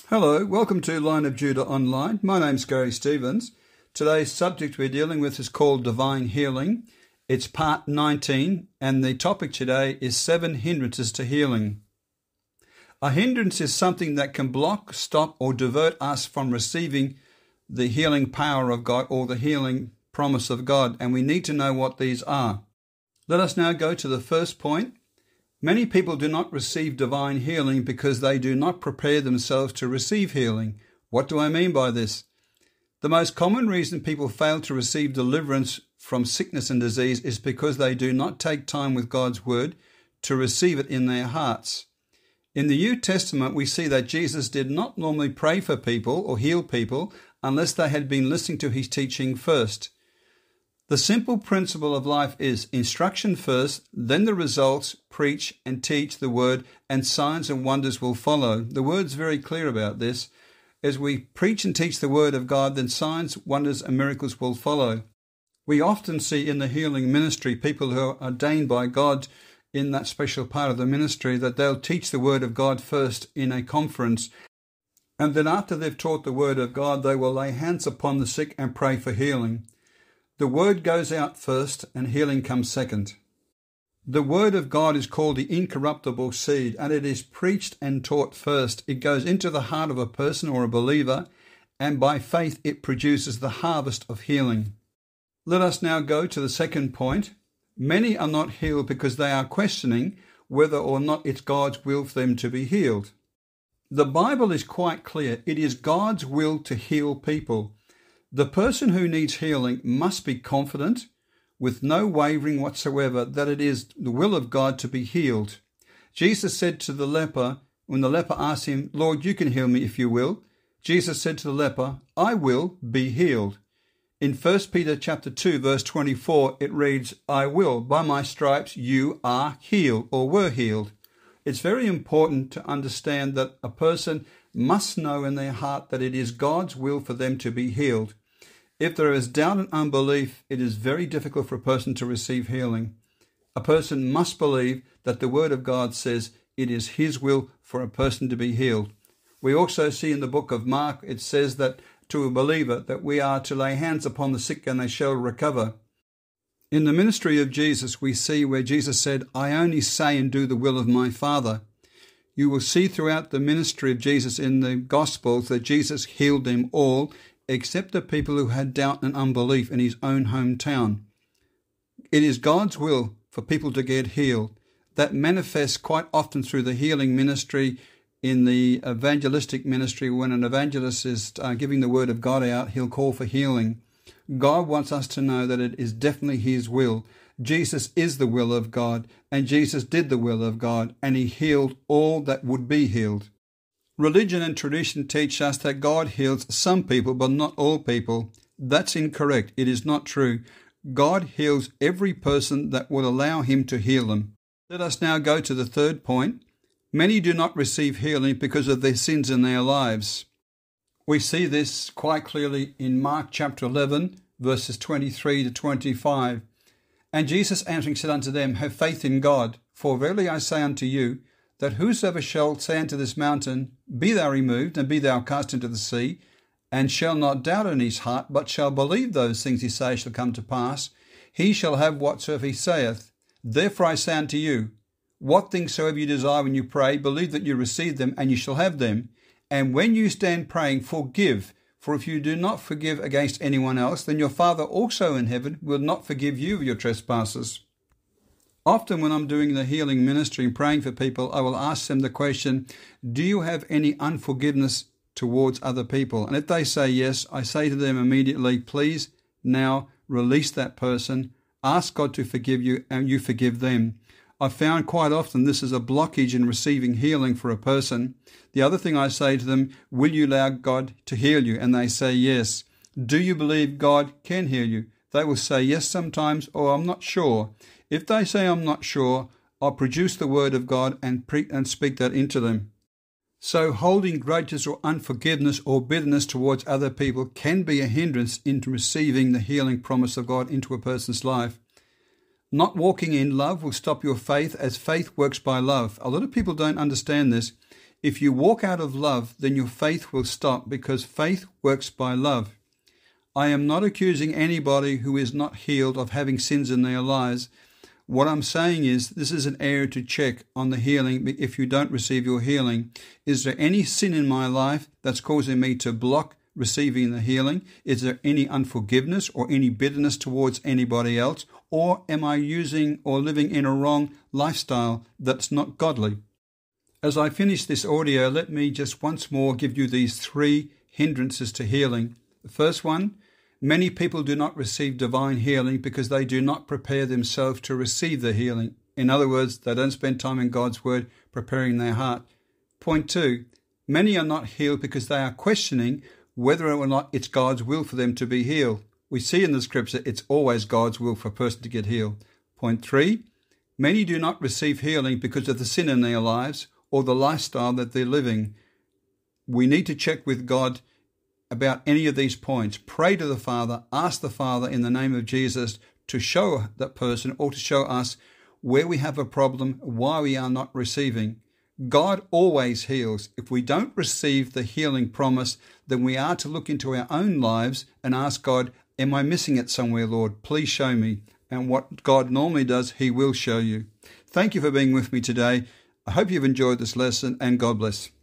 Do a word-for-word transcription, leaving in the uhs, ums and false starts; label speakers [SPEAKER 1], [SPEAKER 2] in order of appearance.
[SPEAKER 1] Hello, welcome to Line of Judah Online. My name's Gary Stevens. Today's subject we're dealing with is called Divine Healing. It's part nineteen, and the topic today is seven hindrances to healing. A hindrance is something that can block, stop, or divert us from receiving the healing power of God or the healing promise of God, and we need to know what these are. Let us now go to the first point. Many people do not receive divine healing because they do not prepare themselves to receive healing. What do I mean by this? The most common reason people fail to receive deliverance from sickness and disease is because they do not take time with God's word to receive it in their hearts. In the New Testament, we see that Jesus did not normally pray for people or heal people unless they had been listening to his teaching first. The simple principle of life is instruction first, then the results, preach and teach the word, and signs and wonders will follow. The word's very clear about this. As we preach and teach the word of God, then signs, wonders, and miracles will follow. We often see in the healing ministry people who are ordained by God in that special part of the ministry that they'll teach the word of God first in a conference, and then after they've taught the word of God, they will lay hands upon the sick and pray for healing. The word goes out first and healing comes second. The word of God is called the incorruptible seed, and it is preached and taught first. It goes into the heart of a person or a believer, and by faith it produces the harvest of healing. Let us now go to the second point. Many are not healed because they are questioning whether or not it's God's will for them to be healed. The Bible is quite clear. It is God's will to heal people. The person who needs healing must be confident, with no wavering whatsoever, that it is the will of God to be healed. Jesus said to the leper, when the leper asked him, "Lord, you can heal me if you will," Jesus said to the leper, "I will be healed." In First Peter chapter two, verse twenty-four, it reads, "I will, by my stripes you are healed," or were healed. It's very important to understand that a person must know in their heart that it is God's will for them to be healed. If there is doubt and unbelief, it is very difficult for a person to receive healing. A person must believe that the word of God says it is his will for a person to be healed. We also see in the book of Mark, it says that to a believer that we are to lay hands upon the sick and they shall recover. In the ministry of Jesus, we see where Jesus said, "I only say and do the will of my Father." You will see throughout the ministry of Jesus in the Gospels that Jesus healed them all, except the people who had doubt and unbelief in his own hometown. It is God's will for people to get healed. That manifests quite often through the healing ministry. In the evangelistic ministry, when an evangelist is uh, giving the word of God out, he'll call for healing. God wants us to know that it is definitely his will. Jesus is the will of God, and Jesus did the will of God, and he healed all that would be healed. Religion and tradition teach us that God heals some people, but not all people. That's incorrect. It is not true. God heals every person that will allow him to heal them. Let us now go to the third point. Many do not receive healing because of their sins in their lives. We see this quite clearly in Mark chapter eleven, verses twenty-three to twenty-five. "And Jesus answering said unto them, Have faith in God, for verily I say unto you, that whosoever shall say unto this mountain, Be thou removed, and be thou cast into the sea, and shall not doubt in his heart, but shall believe those things he saith shall come to pass, he shall have whatsoever he saith. Therefore I say unto you, what things soever you desire when you pray, believe that you receive them, and you shall have them. And when you stand praying, forgive. For if you do not forgive against anyone else, then your Father also in heaven will not forgive you of your trespasses." Often when I'm doing the healing ministry and praying for people, I will ask them the question, do you have any unforgiveness towards other people? And if they say yes, I say to them immediately, please now release that person, ask God to forgive you, and you forgive them. I've found quite often this is a blockage in receiving healing for a person. The other thing I say to them, will you allow God to heal you? And they say yes. Do you believe God can heal you? They will say yes sometimes, or I'm not sure. If they say I'm not sure, I'll produce the word of God and pre- and speak that into them. So holding grudges or unforgiveness or bitterness towards other people can be a hindrance into receiving the healing promise of God into a person's life. Not walking in love will stop your faith, as faith works by love. A lot of people don't understand this. If you walk out of love, then your faith will stop, because faith works by love. I am not accusing anybody who is not healed of having sins in their lives. What I'm saying is this is an area to check on the healing if you don't receive your healing. Is there any sin in my life that's causing me to block receiving the healing? Is there any unforgiveness or any bitterness towards anybody else? Or am I using or living in a wrong lifestyle that's not godly? As I finish this audio, let me just once more give you these three hindrances to healing. The first one, many people do not receive divine healing because they do not prepare themselves to receive the healing. In other words, they don't spend time in God's Word preparing their heart. Point two, many are not healed because they are questioning whether or not it's God's will for them to be healed. We see in the scripture it's always God's will for a person to get healed. Point three, many do not receive healing because of the sin in their lives or the lifestyle that they're living. We need to check with God about any of these points. Pray to the Father, ask the Father in the name of Jesus to show that person or to show us where we have a problem, why we are not receiving. God always heals. If we don't receive the healing promise, then we are to look into our own lives and ask God, am I missing it somewhere, Lord? Please show me. And what God normally does, He will show you. Thank you for being with me today. I hope you've enjoyed this lesson, and God bless.